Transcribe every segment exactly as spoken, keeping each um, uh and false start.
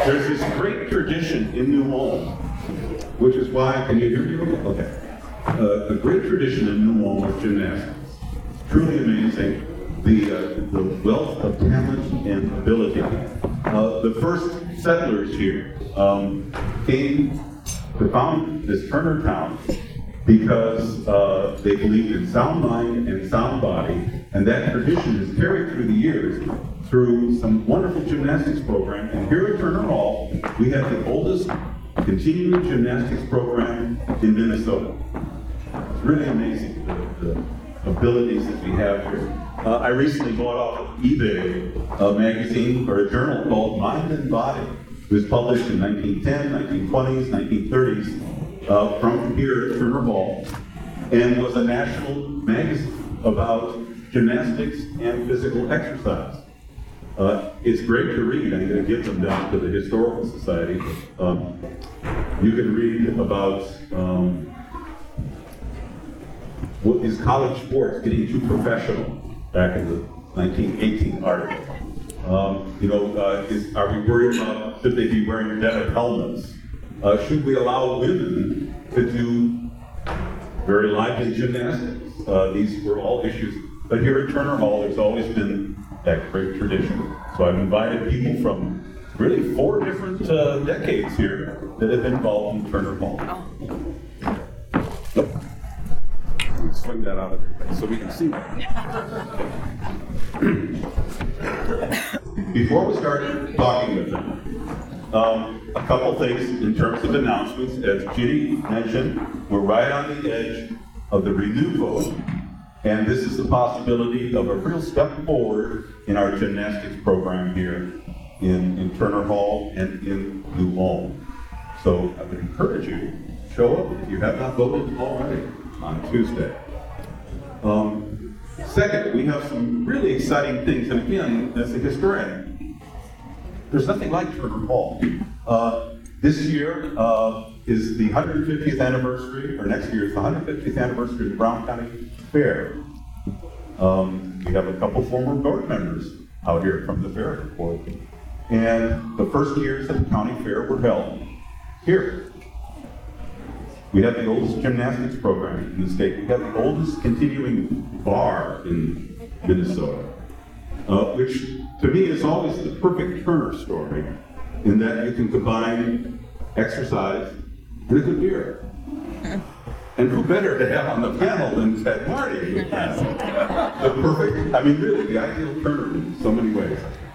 There's this great tradition in New Ulm, which is why, can you hear me? Okay. Uh, a great tradition in New Ulm of gymnastics. Truly amazing. The, uh, the wealth of talent and ability. Uh, the first settlers here um, came to found this Turner town because uh, they believed in sound mind and sound body, and that tradition is carried through the years through some wonderful gymnastics program. And here at Turner Hall, we have the oldest continuing gymnastics program in Minnesota. It's really amazing, the, the abilities that we have here. Uh, I recently bought off of eBay a magazine or a journal called Mind and Body. It was published in nineteen ten, nineteen twenties, nineteen thirties, uh, from here at Turner Hall, and was a national magazine about gymnastics and physical exercise. Uh, it's great to read. I'm going to give them down to the Historical Society. Um, you can read about um, what is college sports getting too professional back in the nineteen eighteen article. Um, you know, uh, is, are we worried about should they be wearing denim helmets? Uh, should we allow women to do very lively gymnastics? Uh, these were all issues. But here at Turner Hall, there's always been that great tradition. So I've invited people from really four different uh, decades here that have been involved in Turner Hall. Nope. Swing that out of their face so we can see that. Before we start talking with them, um, a couple things in terms of announcements. As Ginny mentioned, we're right on the edge of the renew vote, and this is the possibility of a real step forward in our gymnastics program here in, in Turner Hall and in New Ulm. So I would encourage you to show up if you have not voted already on Tuesday. Um, second, we have some really exciting things, and again, as a historian, there's nothing like Turner Hall. Uh, this year uh, is the one hundred fiftieth anniversary, or next year is the one hundred fiftieth anniversary of the Brown County Fair. Um, we have a couple former board members out here from the fair report, and the first years of the county fair were held here. We have the oldest gymnastics program in the state. We have the oldest continuing bar in Minnesota, uh, which to me is always the perfect Turner story, in that you can combine exercise and a good beer. And who better to have on the panel than Ted Marty? The perfect, I mean really, the ideal Turner in so many ways.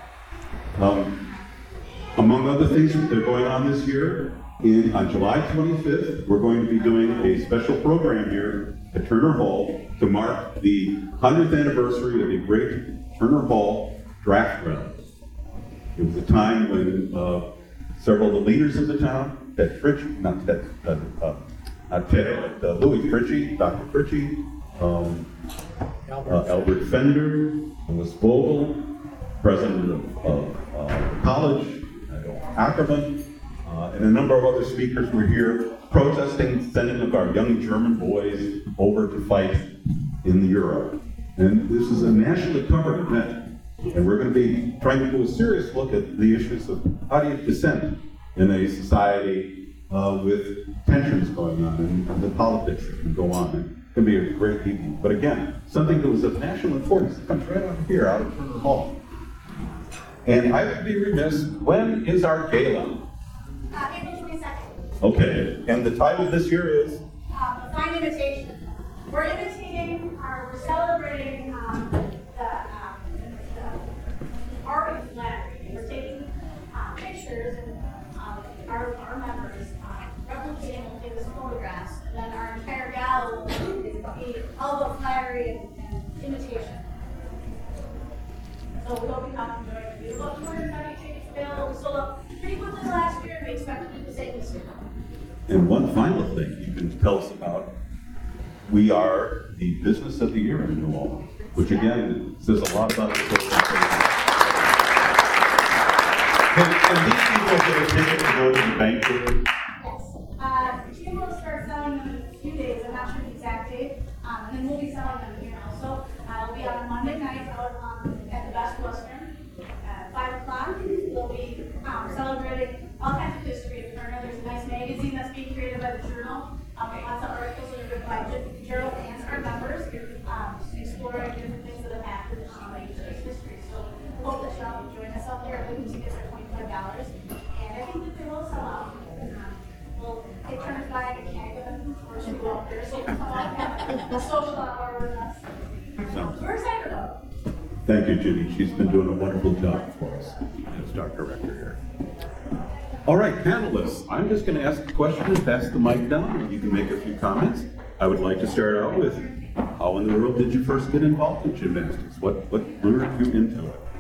Um, among other things that are going on this year, In, on July twenty-fifth, we're going to be doing a special program here at Turner Hall to mark the one hundredth anniversary of the great Turner Hall draft rally. It was a time when uh, several of the leaders of the town, Ted Fritchie, not Ted, uh, uh, not Ted, but uh, Louis Fritchie, Doctor Fritchie, um, uh, Albert Fender, Louis Vogel, president of, of uh, the college, Ackerman, Uh, and a number of other speakers were here protesting sending of our young German boys over to fight in Europe. And this is a nationally covered event. And we're going to be trying to do a serious look at the issues of how do you dissent in a society uh, with tensions going on and, and the politics that can go on. It can be a great evening. But again, something that was of national importance comes right out here, out of Turner Hall. And I would be remiss, when is our gala? Uh, April twenty-second. Okay, and the title this year is? Um, a fine invitation. We're imitating, or we're celebrating um, the, um, the art of flattery. We're taking um, pictures and um, our, our members um, replicating famous photographs, and then our entire gala will be all about flattery and, and imitation. So we hope you come and join us. We have about two hundred seventy tickets available. We sold out pretty quickly last year, and we expect to do the same this year. And one final thing you can tell us about, we are the business of the year in New Ulm, which again says a lot about the organization. Can, can these people get a ticket to go to the banquet? Yes. Uh, Jim will start selling them in a few days. I'm not sure the exact date. Um, and then we'll be selling them here also. Uh, it'll be on a Monday night out um, at the Best Western at five o'clock. We'll be um, celebrating celebrating all kinds of history at Turner. There's a nice magazine that's being created by the Journal. Um, lots of articles that are written by the Journal and our members, um, exploring different things that have happened in Chinese history. So hope that y'all will join us out there. I think the tickets are twenty-five dollars, and I think that they will sell out. Um, we'll get Turner's buying a keg of them, or should go out there, so you can come out and have a social hour with us. So we're excited about it. Thank you, Judy. She's been doing a wonderful job for us as Doctor Rector here. All right, panelists, I'm just going to ask a question and pass the mic down, and you can make a few comments. I would like to start out with, how in the world did you first get involved in gymnastics? What what lured you into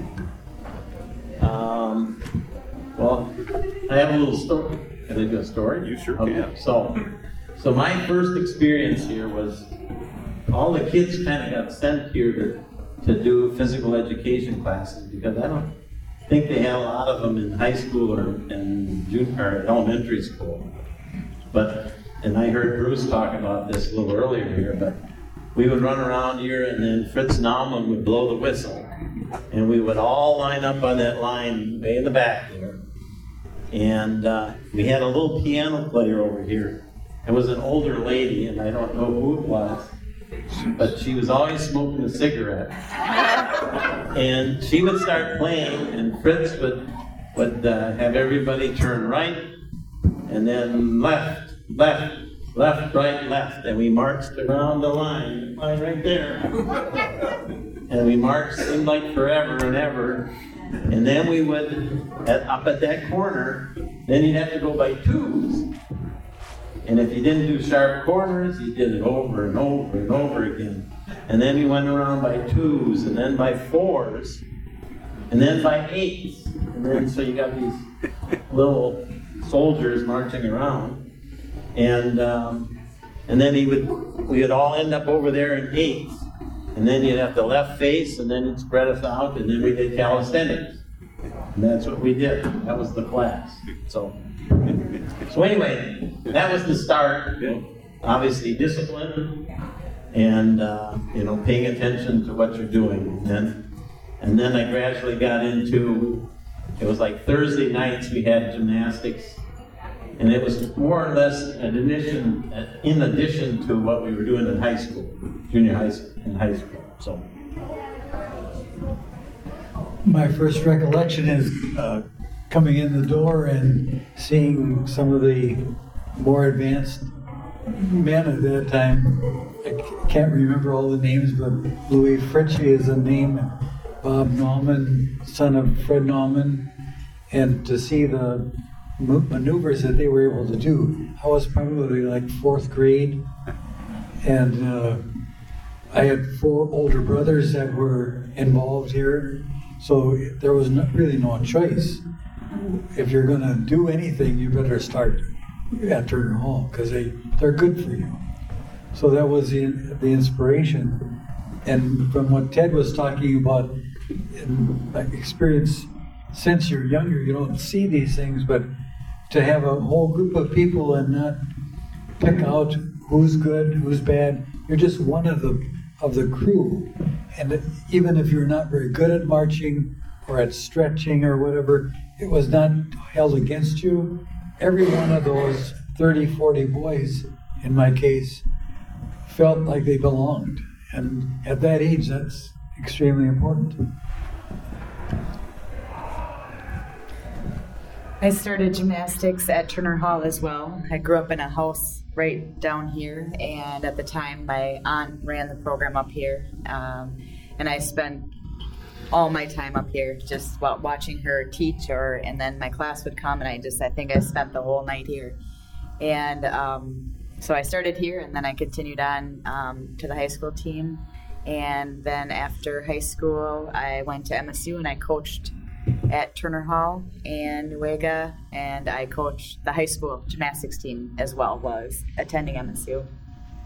it? Um, well, I have a little story. Can I do a story? You sure okay. can. So, so my first experience here was all the kids kind of got sent here to, to do physical education classes because I don't think they had a lot of them in high school or in junior or elementary school. But, and I heard Bruce talk about this a little earlier here, but we would run around here and then Fritz Naumann would blow the whistle. And we would all line up on that line way in the back there. And uh, we had a little piano player over here. It was an older lady, and I don't know who it was, but she was always smoking a cigarette. And she would start playing, and Fritz would, would uh, have everybody turn right, and then left, left, left, right, left. And we marched around the line, line right there. And we marched, seemed like forever and ever. And then we would, at, up at that corner, then you'd have to go by twos. And if you didn't do sharp corners, you did it over and over and over again. And then you went around by twos, and then by fours, and then by eights. And then so you got these little soldiers marching around. And um, and then he would, we would all end up over there in eights. And then you'd have the left face, and then you'd spread us out, and then we did calisthenics. And that's what we did. That was the class. So, so anyway, that was the start. Obviously, discipline, and uh, you know, paying attention to what you're doing. And then, and then I gradually got into. It was like Thursday nights we had gymnastics, and it was more or less an addition, in addition to what we were doing in high school, junior high school, in high school. So. My first recollection is uh, coming in the door and seeing some of the more advanced men at that time. I can't remember all the names, but Louis Fritchie is a name. Bob Naumann, son of Fred Naumann, and to see the maneuvers that they were able to do. I was probably like fourth grade, and uh, I had four older brothers that were involved here, so there was not, really no choice. If you're going to do anything, you better start at Turner Hall, because they, they're good for you. So that was the, the inspiration. And from what Ted was talking about, in like experience, since you're younger, you don't see these things, but to have a whole group of people and not pick out who's good, who's bad, you're just one of the of the crew. And even if you're not very good at marching or at stretching or whatever, it was not held against you. Every one of those thirty, forty boys, in my case, felt like they belonged. And at that age, that's extremely important. I started gymnastics at Turner Hall as well. I grew up in a house right down here, and at the time my aunt ran the program up here, um, and I spent all my time up here just watching her teach, or and then my class would come, and I just I think I spent the whole night here. And um, so I started here, and then I continued on um, to the high school team, and then after high school I went to M S U and I coached at Turner Hall and Newega, and I coached the high school gymnastics team as well while I was attending M S U.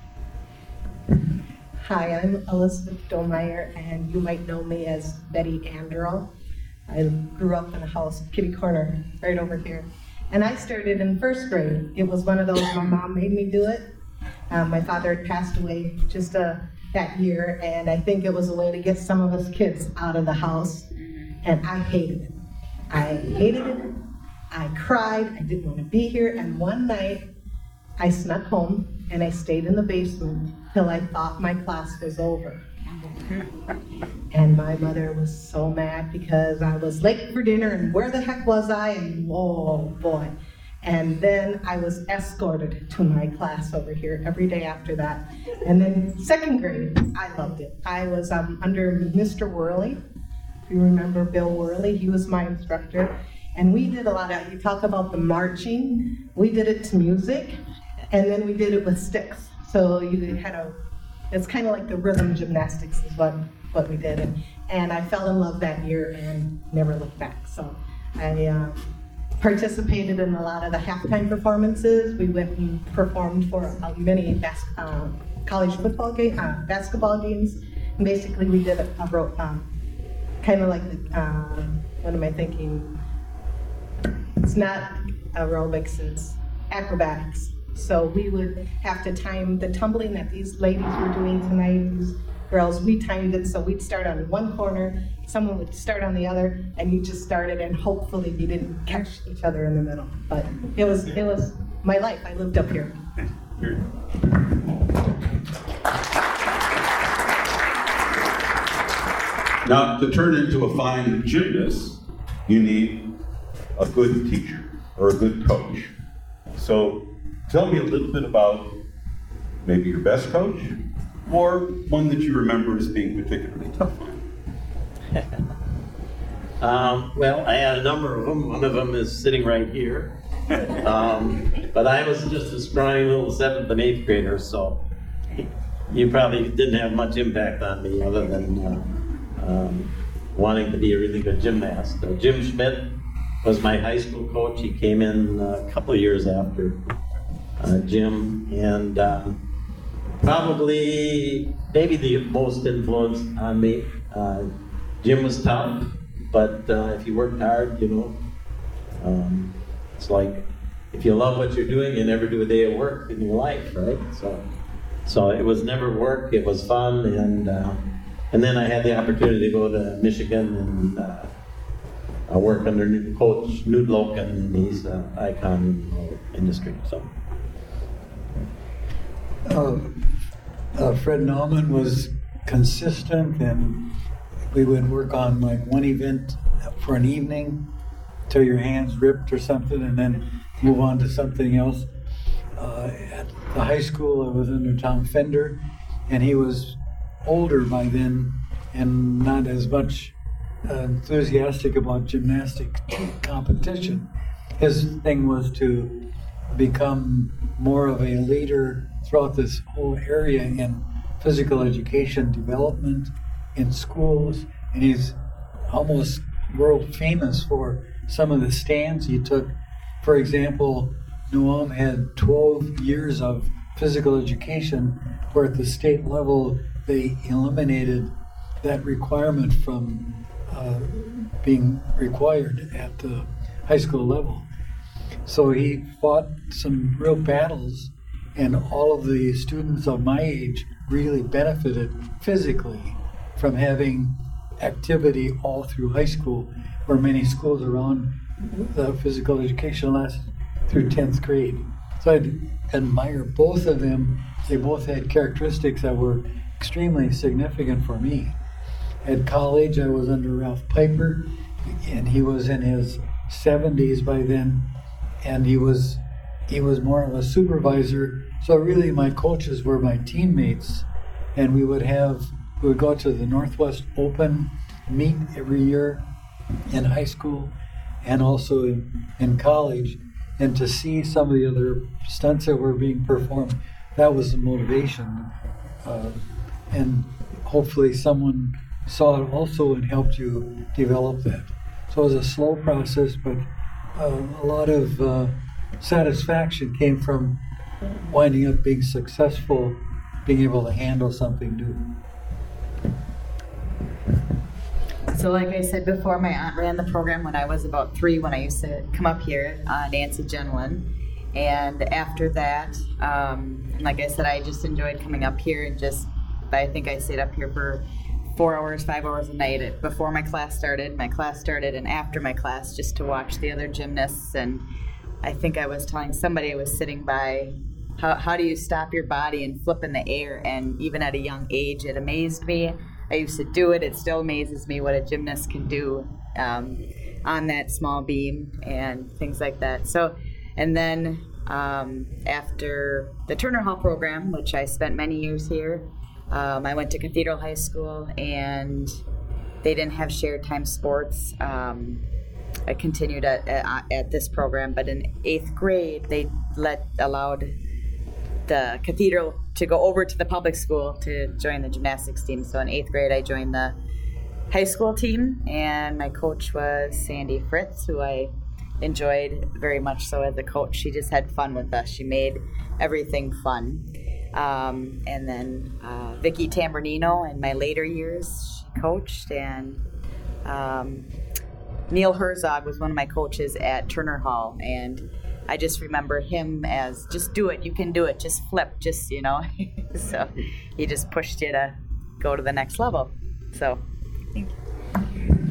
Hi, I'm Elizabeth Domeyer, and you might know me as Betty Anderl. I grew up in a house, kitty corner, right over here. And I started in first grade. It was one of those, my mom made me do it. Um, my father had passed away just uh, that year, and I think it was a way to get some of us kids out of the house. And I hated it. I hated it, I cried, I didn't want to be here, and one night I snuck home and I stayed in the basement till I thought my class was over. And my mother was so mad because I was late for dinner and where the heck was I? And oh boy. And then I was escorted to my class over here every day after that. And then second grade, I loved it. I was um, under Mister Worley. If you remember Bill Worley, he was my instructor. And we did a lot of, you talk about the marching, we did it to music, and then we did it with sticks. So you had a, it's kind of like the rhythm gymnastics is what, what we did. And, and I fell in love that year and never looked back. So I uh, participated in a lot of the halftime performances. We went and performed for uh, many bas- uh, college football game, uh, basketball games. And basically we did a, a ro- um, kind of like, the, uh, what am I thinking? It's not aerobics, it's acrobatics. So we would have to time the tumbling that these ladies were doing tonight, these girls, we timed it so we'd start on one corner, someone would start on the other, and you just started, and hopefully you didn't catch each other in the middle. But it was it was my life. I lived up here. Now, to turn into a fine gymnast, you need a good teacher or a good coach. So tell me a little bit about maybe your best coach or one that you remember as being particularly tough on. um, well, I had a number of them. One of them is sitting right here. Um, but I was just a scrawny little seventh and eighth grader, so you probably didn't have much impact on me other than uh, um, wanting to be a really good gymnast. Uh, Jim Schmidt was my high school coach. He came in a couple of years after uh, Jim, and uh, probably maybe the most influence on me. Uh, Jim was tough, but uh, if you worked hard, you know, um, it's like if you love what you're doing, you never do a day of work in your life, right? So, so it was never work. It was fun, and uh, and then I had the opportunity to go to Michigan and. Uh, I work under Coach Knut Loken, and he's an icon in the whole industry. So, uh, uh, Fred Nauman was consistent, and we would work on like one event for an evening till your hands ripped or something, and then move on to something else. Uh, at the high school, I was under Tom Fender, and he was older by then and not as much uh, enthusiastic about gymnastic competition. His thing was to become more of a leader throughout this whole area in physical education development in schools, and he's almost world famous for some of the stands he took. For example, Nuam had twelve years of physical education, where at the state level they eliminated that requirement from uh, being required at the high school level. So he fought some real battles, and all of the students of my age really benefited physically from having activity all through high school, where many schools around the physical education lasted through tenth grade. So I admire both of them. They both had characteristics that were extremely significant for me. At college, I was under Ralph Piper, and he was in his seventies by then, and he was he was more of a supervisor. So really, my coaches were my teammates, and we would have we would go to the Northwest Open meet every year in high school and also in, in college, and to see some of the other stunts that were being performed, that was the motivation. Uh, and hopefully someone saw it also and helped you develop that. So it was a slow process, but uh, a lot of uh, satisfaction came from winding up being successful, being able to handle something new. So like I said before, my aunt ran the program when I was about three, when I used to come up here, uh, Nancy Genlin. And after that, um, like I said, I just enjoyed coming up here, and just, I think I stayed up here for four hours, five hours a night at, before my class started, my class started, and after my class, just to watch the other gymnasts. And I think I was telling somebody I was sitting by, how, how do you stop your body and flip in the air? And even at a young age, it amazed me. I used to do it. It still amazes me what a gymnast can do um, on that small beam and things like that. So, and then um, after the Turner Hall program, which I spent many years here, um, I went to Cathedral High School, and they didn't have shared time sports. Um, I continued at, at, at this program, but in eighth grade, they let allowed the Cathedral to go over to the public school to join the gymnastics team. So in eighth grade, I joined the high school team, and my coach was Sandy Fritz, who I enjoyed very much so as a coach. She just had fun with us. She made everything fun. Um, and then uh, Vicki Tambernino in my later years, she coached, and um, Neil Herzog was one of my coaches at Turner Hall, and I just remember him as, just do it, you can do it, just flip, just, you know. So he just pushed you to go to the next level. So, thank you.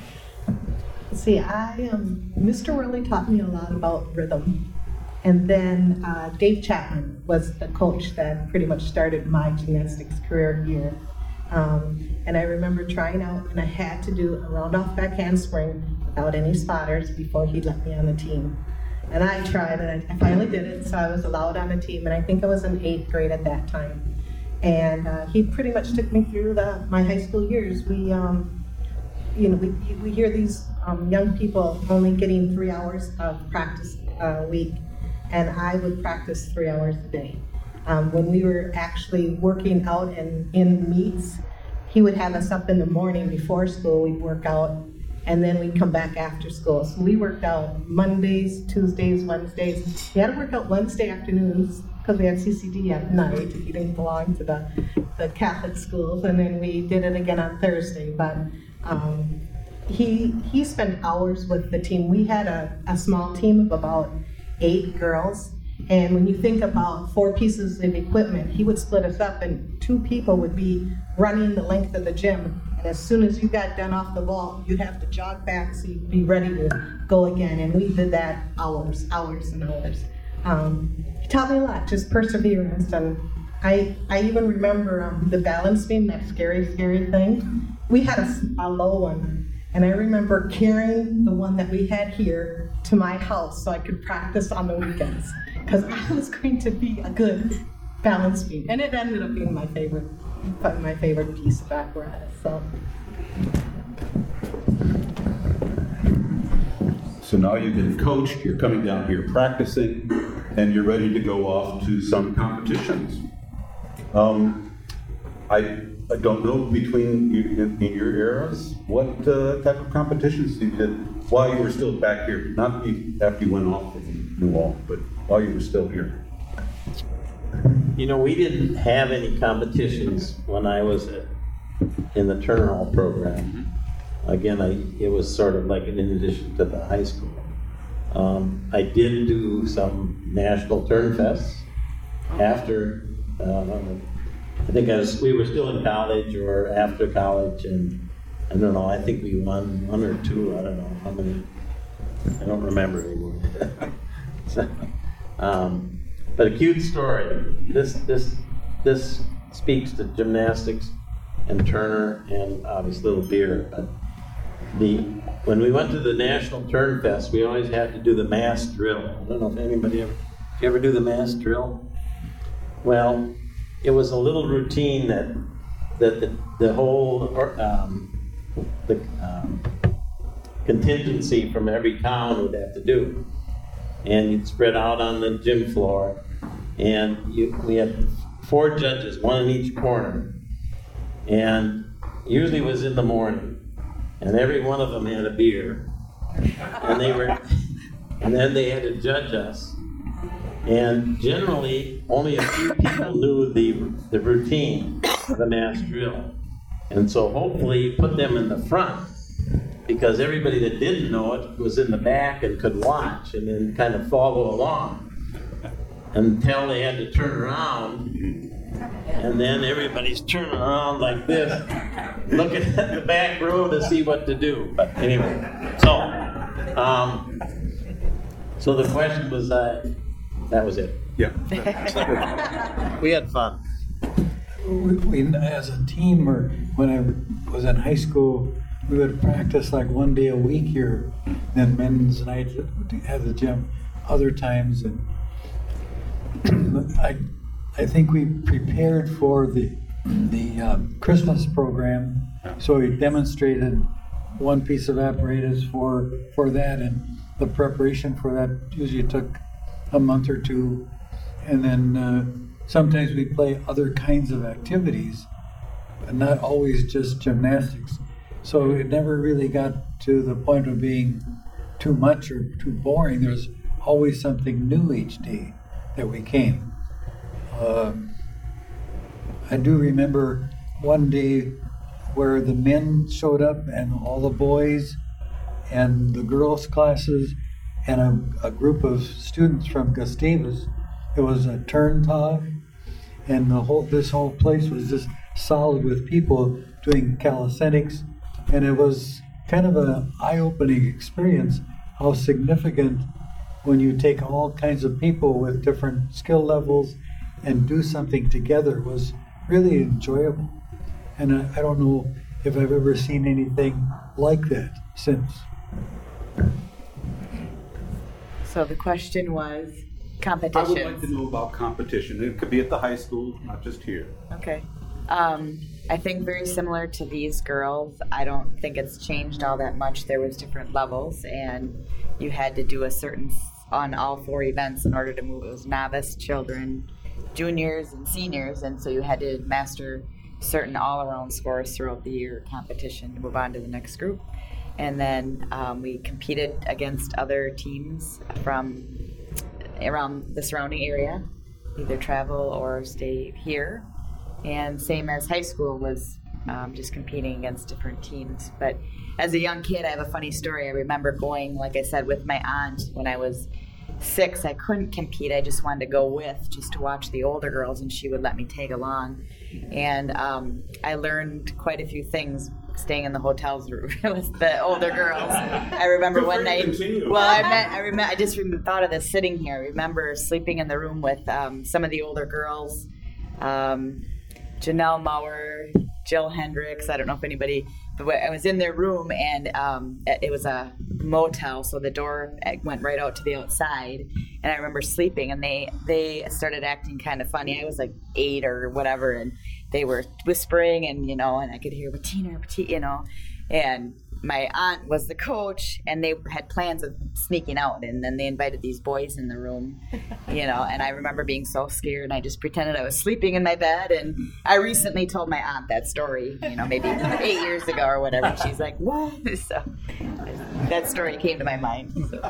See, I um, Mister Worley taught me a lot about rhythm. And then uh, Dave Chapman was the coach that pretty much started my gymnastics career here. Um, and I remember trying out, and I had to do a round-off back handspring without any spotters before he let me on the team. And I tried, and I finally did it, so I was allowed on the team, and I think I was in eighth grade at that time. And uh, he pretty much took me through the, my high school years. We, um, you know, we, we hear these um, young people only getting three hours of practice a week, and I would practice three hours a day. Um, when we were actually working out in, in meets, he would have us up in the morning before school, we'd work out, and then we'd come back after school. So we worked out Mondays, Tuesdays, Wednesdays. We had to work out Wednesday afternoons because we had C C D at night if you didn't belong to the, the Catholic schools, and then we did it again on Thursday. But um, he he spent hours with the team. We had a, a small team of about eight girls, and when you think about four pieces of equipment, he would split us up, and two people would be running the length of the gym. And as soon as you got done off the ball, you'd have to jog back so you'd be ready to go again. And we did that hours, hours and hours. Um, he taught me a lot, just perseverance. And I, I even remember um, the balance beam, that scary, scary thing. We had a, a low one. And I remember carrying the one that we had here to my house so I could practice on the weekends, because I was going to be a good balance beam. And it ended up being my favorite, my favorite piece of apparatus. So. So now you've been coached, you're coming down here practicing, and you're ready to go off to some competitions. Um, I. I don't know, between you, in, in your eras, what uh, type of competitions you did while you were still back here? Not you, after you went off from New Ulm, but while you were still here. You know, we didn't have any competitions when I was at, in the Turner Hall program. Again, I, it was sort of like in addition to the high school. Um, I did do some national turn fests after. Uh, I think I was, we were still in college or after college, and I don't know, I think we won one or two, I don't know how many, I don't remember anymore. So, um, but a cute story. This, this, this speaks to gymnastics and Turner and obviously Little Beer. But the, when we went to the National Turn Fest, we always had to do the mass drill. I don't know if anybody ever, did you ever do the mass drill? Well, it was a little routine that that the, the whole um, the um, contingency from every town would have to do, and you'd spread out on the gym floor, and you, we had four judges, one in each corner, and usually it was in the morning, and every one of them had a beer, and they were, and then they had to judge us. And generally, only a few people knew the the routine of the mass drill. And so hopefully you put them in the front, because everybody that didn't know it was in the back and could watch and then kind of follow along until they had to turn around And then everybody's turning around like this, looking at the back row to see what to do. But anyway, so, um, so the question was, uh, that was it. Yeah. We had fun. We, we, as a team, or when I was in high school, we would practice like one day a week here, then men's night at the gym other times. And I, I think we prepared for the the um, Christmas program, so we demonstrated one piece of apparatus for for that, and the preparation for that usually took a month or two, and then uh, sometimes we play other kinds of activities, and not always just gymnastics. So it never really got to the point of being too much or too boring. There's always something new each day that we came. Uh, I do remember one day where the men showed up and all the boys and the girls' classes and a, a group of students from Gustavus. It was a turn talk, and the whole this whole place was just solid with people doing calisthenics, and it was kind of an eye-opening experience how significant when you take all kinds of people with different skill levels and do something together was really enjoyable. And I, I don't know if I've ever seen anything like that since. So the question was I competitions. would like to know about competition. It could be at the high school, not just here. Okay. Um, I think very similar to these girls. I don't think it's changed all that much. There was different levels, and you had to do a certain on all four events in order to move. It was novice, children, juniors, and seniors, and so you had to master certain all-around scores throughout the year competition to move on to the next group. And then um, we competed against other teams from around the surrounding area, either travel or stay here. And same as high school was um, just competing against different teams. But as a young kid, I have a funny story. I remember going, like I said, with my aunt when I was six. I couldn't compete. I just wanted to go with, just to watch the older girls, and she would let me tag along. And um, I learned quite a few things staying in the hotels with the older girls. I remember Good for one you, night. continue. Well, I met. I remember. I just rem- thought of this sitting here. I remember sleeping in the room with um, some of the older girls. Um, Janelle Maurer, Jill Hendricks. I don't know if anybody, but I was in their room, and um, it was a motel, so the door went right out to the outside. And I remember sleeping, and they they started acting kind of funny. I was like eight or whatever, and they were whispering, and you know, and I could hear Bettina, Bettina, you know, and my aunt was the coach, and they had plans of sneaking out, and then they invited these boys in the room, you know, and I remember being so scared, and I just pretended I was sleeping in my bed. And I recently told my aunt that story, you know, maybe eight years ago or whatever, and she's like, what? So that story came to my mind. So.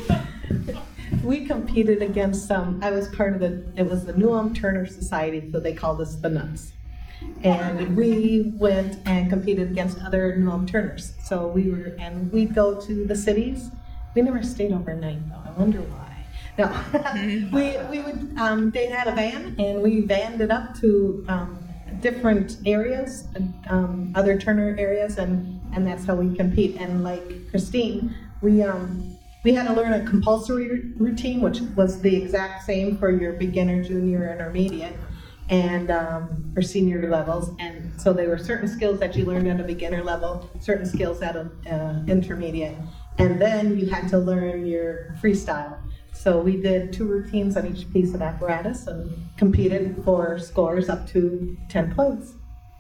We competed against some, I was part of the, it was the Newham Turner Society, so they called us the Nuts. And we went and competed against other Newham Turners. So we were, and we'd go to the cities. We never stayed overnight though, I wonder why. No, we, we would, um, they had a van, and we vanned it up to um, different areas, um, other Turner areas, and, and that's how we compete. And like Christine, we, um, we had to learn a compulsory routine, which was the exact same for your beginner, junior, intermediate, and um, for senior levels. And so there were certain skills that you learned at a beginner level, certain skills at an uh, intermediate, and then you had to learn your freestyle. So we did two routines on each piece of apparatus and competed for scores up to ten points.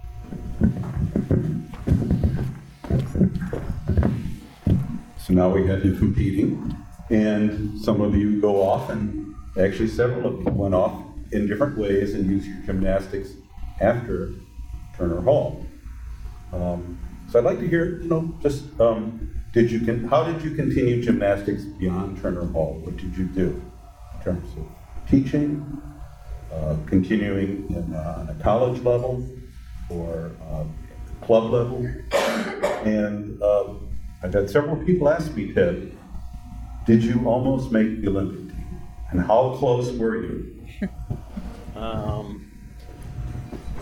So now we had you competing, and some of you go off, and actually several of you went off in different ways and used your gymnastics after Turner Hall. Um, so I'd like to hear, you know, just um, did you con- how did you continue gymnastics beyond Turner Hall? What did you do in terms of teaching, uh, continuing in, uh, on a college level or uh, club level? And uh, I've had several people ask me, Ted, did you almost make the Olympic team? And how close were you? Um,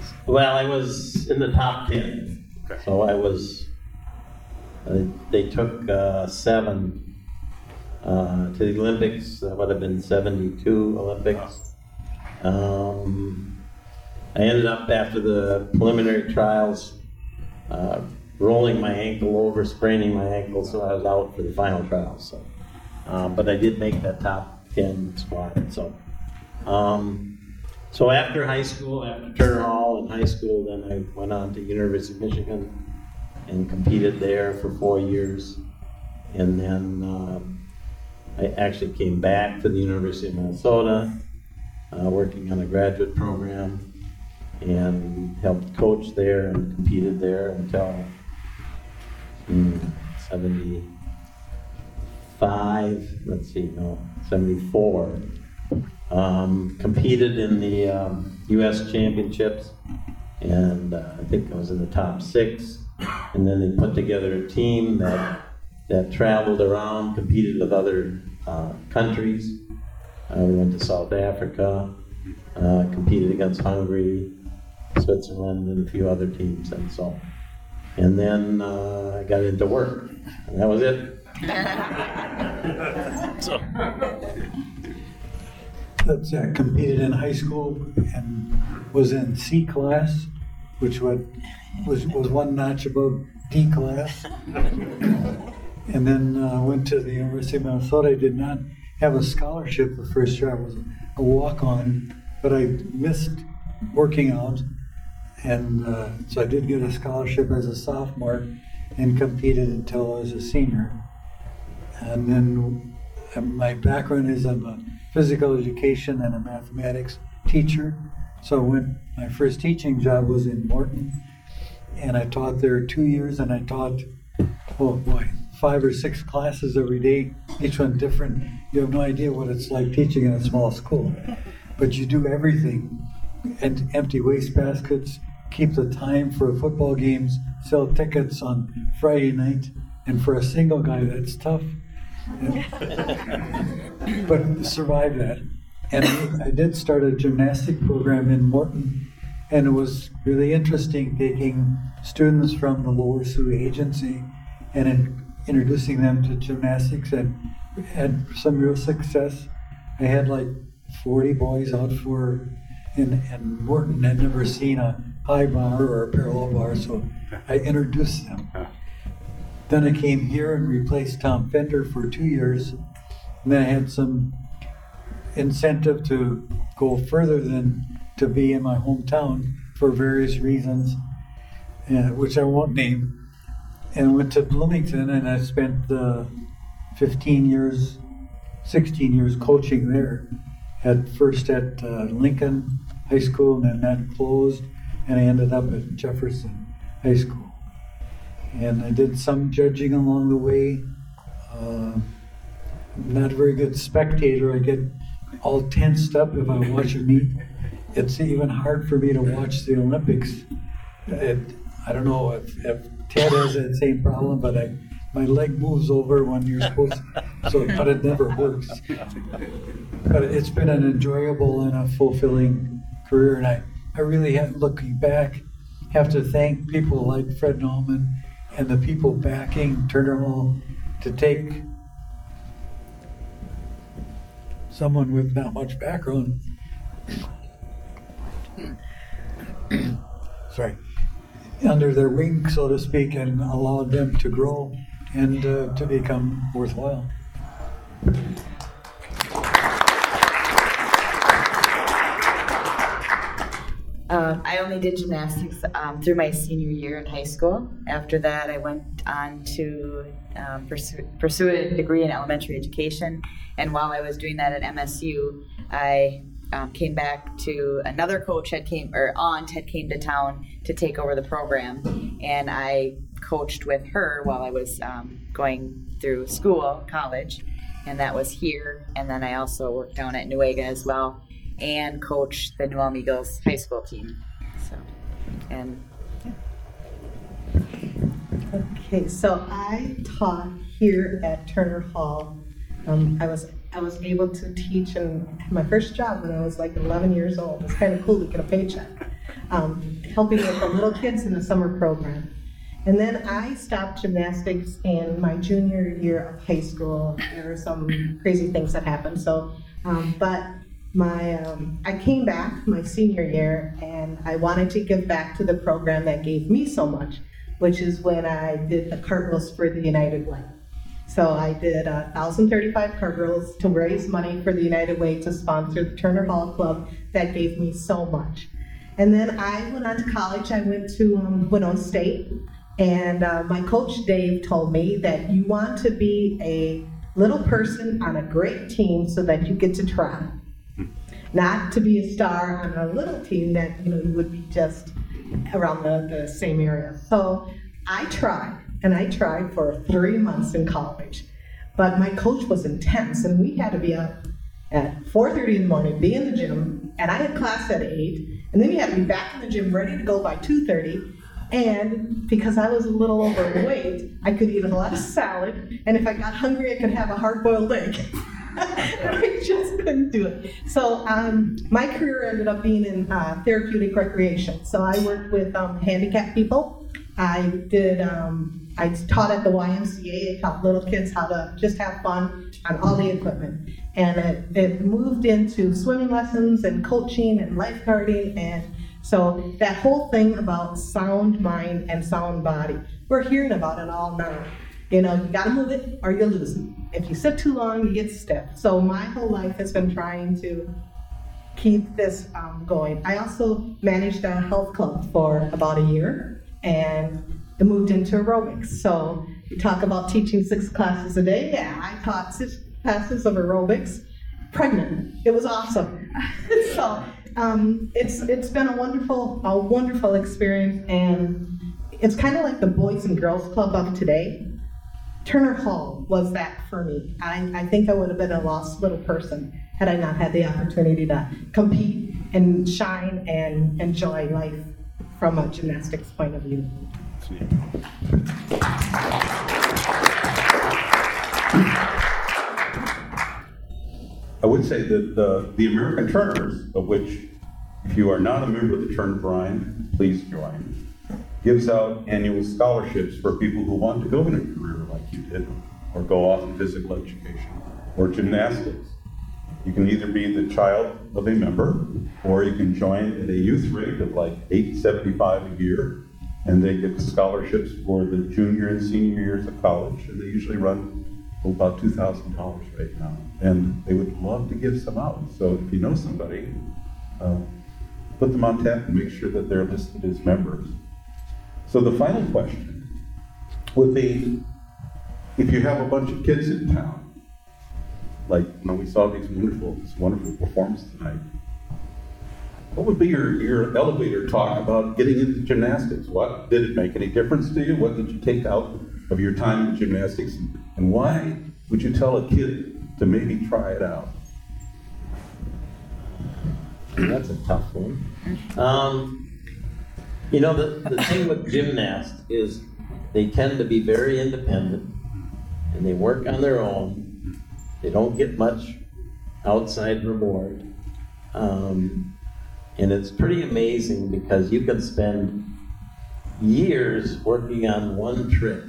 Well, I was in the top ten. Okay. So I was, uh, they took uh, seven uh, to the Olympics. That would have been seventy-two Olympics. Um, I ended up, after the preliminary trials, uh, rolling my ankle over, spraining my ankle, so I was out for the final trials. So, um, but I did make that top ten squad. So, um, so after high school, after Turner Hall in high school, then I went on to University of Michigan and competed there for four years. And then um, I actually came back to the University of Minnesota, uh, working on a graduate program, and helped coach there and competed there until mm, seventy-five, let's see, no, seventy-four. Um, competed in the um, U S Championships, and uh, I think I was in the top six. And then they put together a team that that traveled around, competed with other uh, countries. Uh, we went to South Africa, uh, competed against Hungary, Switzerland, and a few other teams, and so. And then uh, I got into work, and that was it. So. That's, uh, competed in high school and was in C class, which was, was, was one notch above D class. And then uh, went to the University of Minnesota. I did not have a scholarship the first year. I was a walk-on, but I missed working out. And uh, so I did get a scholarship as a sophomore and competed until I was a senior. And then uh, my background is I'm a physical education and a mathematics teacher. So I went, my first teaching job was in Morton, and I taught there two years, and I taught, oh boy, five or six classes every day, each one different. You have no idea what it's like teaching in a small school, but you do everything. And empty waste baskets, keep the time for football games, sell tickets on Friday night, and for a single guy, that's tough. But survive that. And I did start a gymnastic program in Morton, and it was really interesting taking students from the Lower Sioux Agency and in, introducing them to gymnastics, and had some real success. I had like forty boys out for in, in Morton. I'd never seen a high bar or a parallel bar, so I introduced them. Then I came here and replaced Tom Fender for two years. And then I had some incentive to go further than to be in my hometown for various reasons, uh, which I won't name. And went to Bloomington, and I spent uh, fifteen years, sixteen years coaching there. At first at uh, Lincoln High School, and then that closed, and I ended up at Jefferson High School. And I did some judging along the way. Uh, I'm not a very good spectator. I get all tensed up if I watch a meet. It's even hard for me to watch the Olympics. It, I don't know if, if Ted has that same problem, but I, my leg moves over when you're supposed to, so, but it never works. But it's been an enjoyable and a fulfilling career, and I, I really have, looking back, have to thank people like Fred Nauman and the people backing Turner Hall to take someone with not much background, sorry, under their wing, so to speak, and allowed them to grow and uh, to become worthwhile. Uh, I only did gymnastics um, through my senior year in high school. After that, I went on to um, pursue, pursue a degree in elementary education. And while I was doing that at M S U, I um, came back to another coach had came or aunt had came to town to take over the program, and I coached with her while I was um, going through school, college, and that was here. And then I also worked down at Newega as well, and coach the New Ulm Eagles high school team. So, and yeah. Okay, so I taught here at Turner Hall. Um, I was I was able to teach, and my first job when I was like eleven years old. It was kind of cool to get a paycheck. um, helping with the little kids in the summer program. And then I stopped gymnastics in my junior year of high school. There were some crazy things that happened. So, um, but my um, I came back my senior year, and I wanted to give back to the program that gave me so much, which is when I did the cartwheels for the United Way. So I did uh, one thousand thirty-five cartwheels to raise money for the United Way to sponsor the Turner Hall Club that gave me so much. And then I went on to college. I went to um, Winona State. And uh, my coach, Dave, told me that you want to be a little person on a great team so that you get to try. Not to be a star on a little team that, you know, you would be just around the, the same area. So I tried, and I tried for three months in college. But my coach was intense, and we had to be up at four thirty in the morning, be in the gym, and I had class at eight, and then you had to be back in the gym ready to go by two thirty. And because I was a little overweight, I could eat a lot of salad, and if I got hungry, I could have a hard-boiled egg. I just couldn't do it. So um, my career ended up being in uh, therapeutic recreation. So I worked with um, handicapped people. I did. Um, I taught at the Y M C A. I taught little kids how to just have fun on all the equipment, and it, it moved into swimming lessons and coaching and lifeguarding. And so that whole thing about sound mind and sound body, we're hearing about it all now. You know, you gotta move it or you lose it. If you sit too long, you get stiff. So my whole life has been trying to keep this um, going. I also managed a health club for about a year, and it moved into aerobics. So you talk about teaching six classes a day. Yeah, I taught six classes of aerobics, pregnant. It was awesome. so um, it's it's been a wonderful, a wonderful experience, and it's kind of like the Boys and Girls Club of today. Turner Hall was that for me. I, I think I would have been a lost little person had I not had the opportunity to compete and shine and enjoy life from a gymnastics point of view. I would say that the, the American Turners, of which, if you are not a member of the Turner Brine, please join, gives out annual scholarships for people who want to go in a career like you did, or go off in physical education, or gymnastics. You can either be the child of a member, or you can join at a youth rate of like eight seventy-five a year, and they get scholarships for the junior and senior years of college, and they usually run about two thousand dollars right now. And they would love to give some out. So if you know somebody, uh, put them on tap and make sure that they're listed as members. So the final question would be, if you have a bunch of kids in town, like you know, we saw these wonderful, this wonderful performance tonight, what would be your, your elevator talk about getting into gymnastics? What did it make any difference to you? What did you take out of your time in gymnastics? And why would you tell a kid to maybe try it out? That's a tough one. Um, you know, the, the thing with gymnasts is they tend to be very independent, and they work on their own. They don't get much outside reward. Um, and it's pretty amazing because you can spend years working on one trick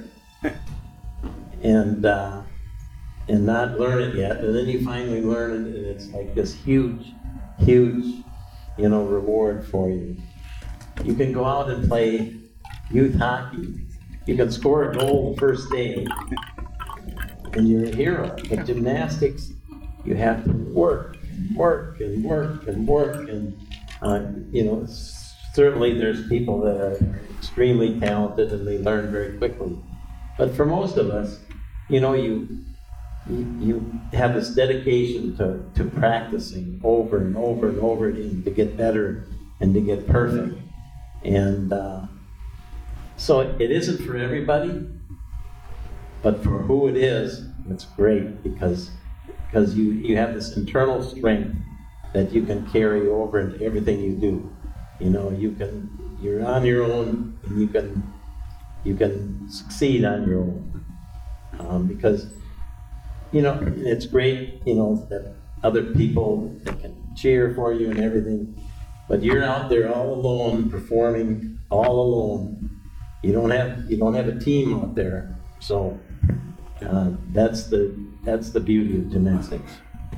and uh, and not learn it yet, and then you finally learn it, and it's like this huge, huge, you know, reward for you. You can go out and play youth hockey. You can score a goal the first day, and you're a hero. But gymnastics, you have to work, work, and work, and work, and uh, you know, certainly there's people that are extremely talented and they learn very quickly. But for most of us, you know, you you, you have this dedication to, to practicing over and over and over again to get better and to get perfect. And uh, so it isn't for everybody, but for who it is, it's great because because you, you have this internal strength that you can carry over into everything you do. You know, you can you're on your own, and you can you can succeed on your own um, because you know it's great. You know that other people can cheer for you and everything, But you're out there all alone, performing all alone. You don't have you don't have a team out there. So uh, that's the that's the beauty of gymnastics.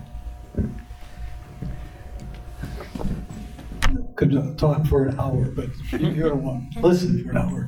Could talk for an hour, but you don't want to listen for an hour.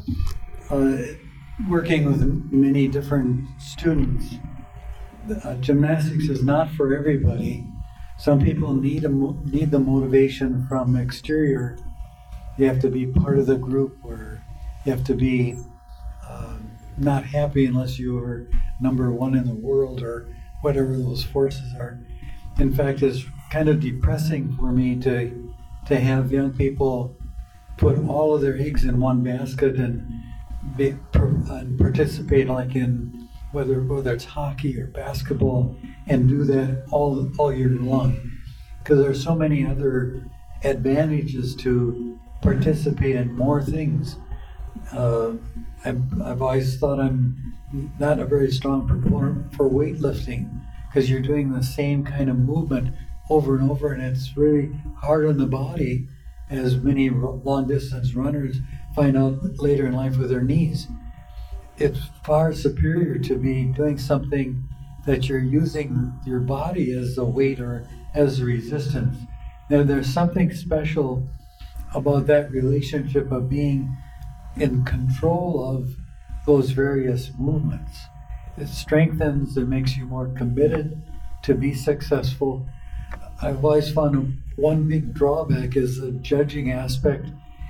Uh, working with many different students, uh, gymnastics is not for everybody. Some people need a mo- need the motivation from exterior. You have to be part of the group, or you have to be uh, not happy unless you are number one in the world, or whatever those forces are. In fact, it's kind of depressing for me to to have young people put all of their eggs in one basket and, be, and participate like in whether whether it's hockey or basketball, and do that all all year long, because there's so many other advantages to participate in more things. Uh, I've, I've always thought I'm not a very strong proponent for weightlifting, because you're doing the same kind of movement over and over, and it's really hard on the body, as many long distance runners find out later in life with their knees. It's far superior to be doing something that you're using your body as a weight or as a resistance. Now, there's something special about that relationship of being in control of those various movements. It strengthens, it makes you more committed to be successful. I've always found one big drawback is the judging aspect,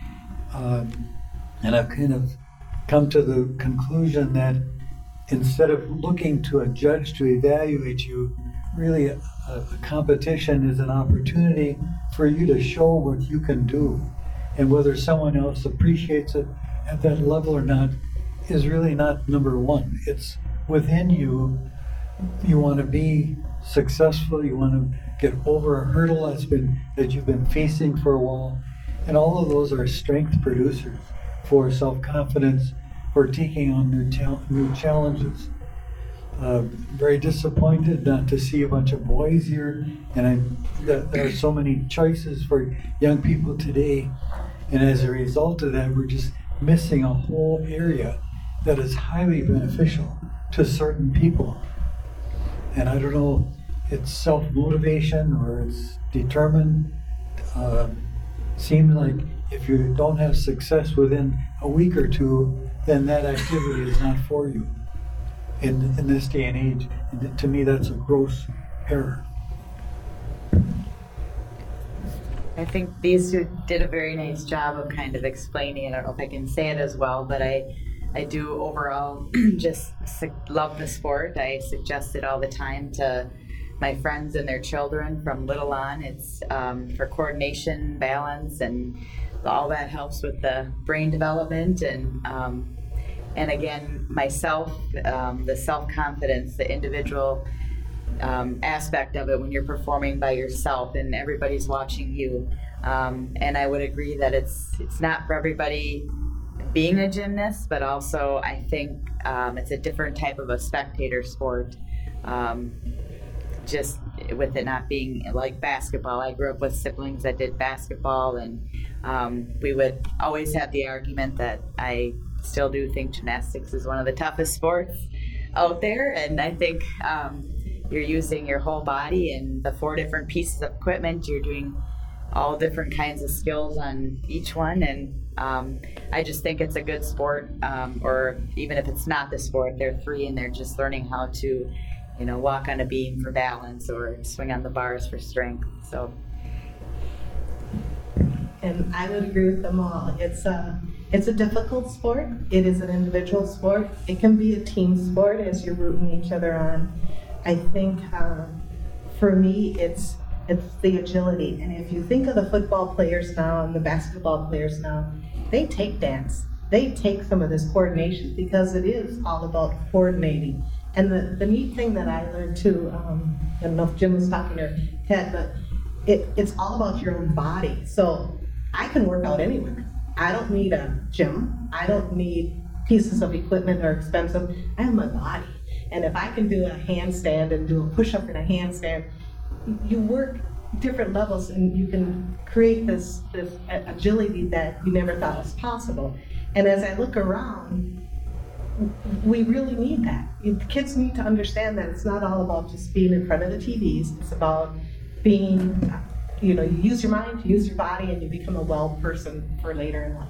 um, and I've kind of come to the conclusion that instead of looking to a judge to evaluate you, really a, a competition is an opportunity for you to show what you can do, and whether someone else appreciates it at that level or not is really not number one. It's within you. You want to be successful, you want to get over a hurdle that's been that you've been facing for a while, and all of those are strength producers for self-confidence, for taking on new, ta- new challenges. Uh, very disappointed not to see a bunch of boys here, and I, that there are so many choices for young people today, and as a result of that, we're just missing a whole area that is highly beneficial to certain people. And I don't know, it's self-motivation or it's determined. Uh, seems like if you don't have success within a week or two, then that activity is not for you in, in this day and age. And to me, that's a gross error. I think these two did a very nice job of kind of explaining. I don't know if I can say it as well, but I I do overall just su- love the sport. I suggest it all the time to my friends and their children from little on. It's um, for coordination, balance, and all that helps with the brain development. And um, and again, myself, um, the self-confidence, the individual um, aspect of it when you're performing by yourself and everybody's watching you. Um, and I would agree that it's it's not for everybody being a gymnast, but also I think um, it's a different type of a spectator sport. Um, just with it not being like basketball. I grew up with siblings that did basketball, and um, we would always have the argument that I still do think gymnastics is one of the toughest sports out there, and I think um, you're using your whole body and the four different pieces of equipment. You're doing all different kinds of skills on each one, and um, I just think it's a good sport, um, or even if it's not the sport, they're three and they're just learning how to, you know, walk on a beam for balance or swing on the bars for strength. So, and I would agree with them all. It's a, it's a difficult sport. It is an individual sport. It can be a team sport as you're rooting each other on. I think uh, for me, it's it's the agility. And if you think of the football players now and the basketball players now, they take dance. They take some of this coordination because it is all about coordinating. And the, the neat thing that I learned too, um, I don't know if Jim was talking or Ted, but it, it's all about your own body. So I can work out anywhere. I don't need a gym. I don't need pieces of equipment that are expensive. I have my body. And if I can do a handstand and do a push-up in a handstand, you work different levels, and you can create this, this agility that you never thought was possible. And as I look around, we really need that. The kids need to understand that it's not all about just being in front of the T Vs. It's about being, you know, you use your mind, you use your body, and you become a well person for later in life.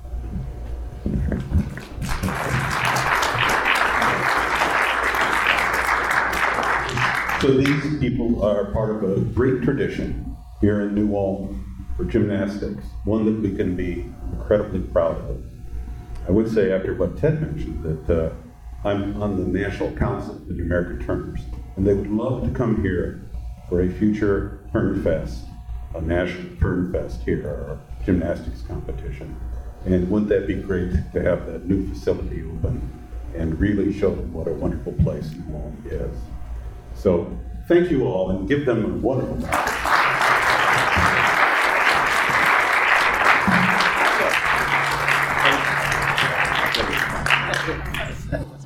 So these people are part of a great tradition here in New Ulm for gymnastics, one that we can be incredibly proud of. I would say, after what Ted mentioned, that uh, I'm on the National Council of the American Turners, and they would love to come here for a future Turn Fest, a national Turn Fest here, our gymnastics competition. And wouldn't that be great to have that new facility open and really show them what a wonderful place New Ulm is. So thank you all, and give them a wonderful round.